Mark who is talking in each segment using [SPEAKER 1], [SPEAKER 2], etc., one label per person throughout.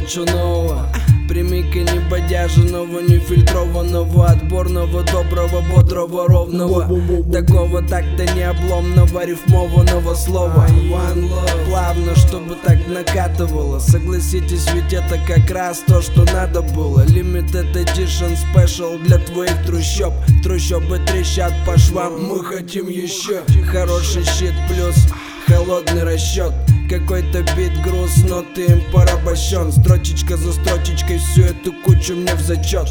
[SPEAKER 1] хочу нового. Прими-ка не бодяженного, не фильтрованного, отборного, доброго, бодрого, ровного, такого так-то не обломного, рифмованного слова. One love. Плавно, чтобы так накатывало. Согласитесь, ведь это как раз то, что надо было. Limited Edition Special для твоих трущоб. Трущобы трещат по швам, мы хотим еще. Хороший щит плюс холодный расчет. Какой-то бит груз, но ты им порабощен. Строчечка за строчечкой всю эту кучу мне в зачет.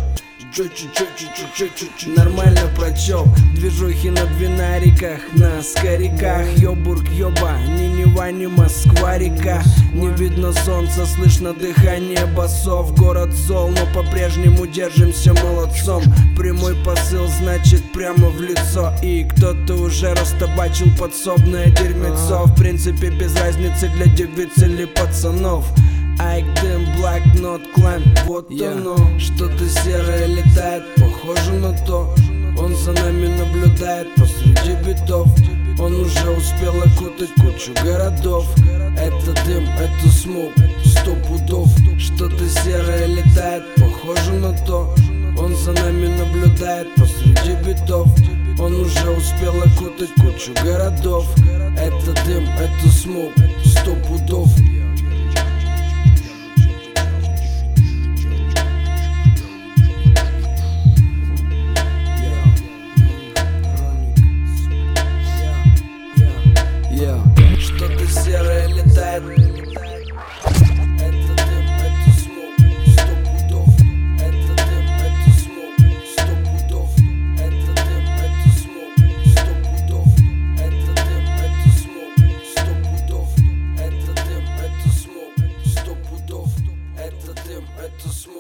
[SPEAKER 1] Нормально прочел. Движухи на двинариках, на скориках. Йобург, ёба, ни Нева, ни Москва-река. Не видно солнца, слышно дыхание басов. Город зол, но по-прежнему держимся молодцом. Прямой посыл, значит прямо в лицо. И кто-то уже растабачил подсобное дерьмецо. В принципе без разницы для девиц или пацанов. Айк, дым, блокнот, клайм, вот оно. Что-то серое летает, похоже на то. Он за нами наблюдает посреди битов. Он уже успел окутать кучу городов. Это дым, это смог, 100 пудов. Что-то серое летает, похоже на то. Он за нами наблюдает посреди битов. Он уже успел окутать кучу городов. Это дым, это смог, 100 пудов. Что-то серое летает. Это дым, это смог, 100 пудов. Это дым, это смог, 100 пудов. Это дым, это смог, 100 пудов. Это дым, это смог, 100 пудов. Это дым, это смог, 100 пудов. Это дым, это смог.